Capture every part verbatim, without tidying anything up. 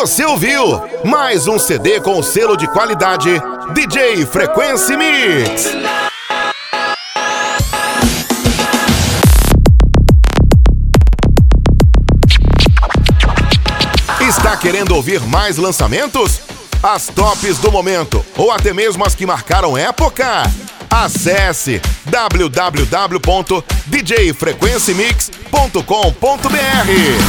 Você ouviu mais um C D com o selo de qualidade D J Frequency Mix. Está querendo ouvir mais lançamentos? As tops do momento ou até mesmo as que marcaram época? Acesse w w w ponto d j frequency mix ponto com ponto b r.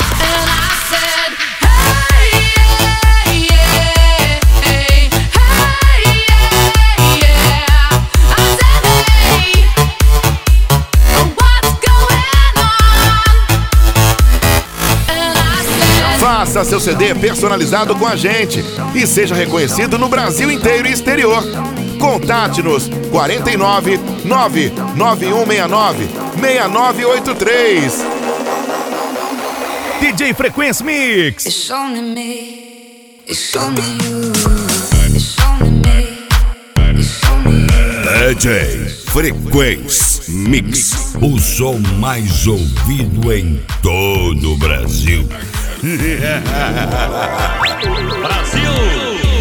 Faça seu C D personalizado com a gente e seja reconhecido no Brasil inteiro e exterior. Contate-nos quarenta e nove, nove nove um seis nove, seis nove oito três. D J Frequency Mix. It's only me, it's only you, it's only me, it's only you. D J Frequency Mix, o som mais ouvido em todo o Brasil. Brasil!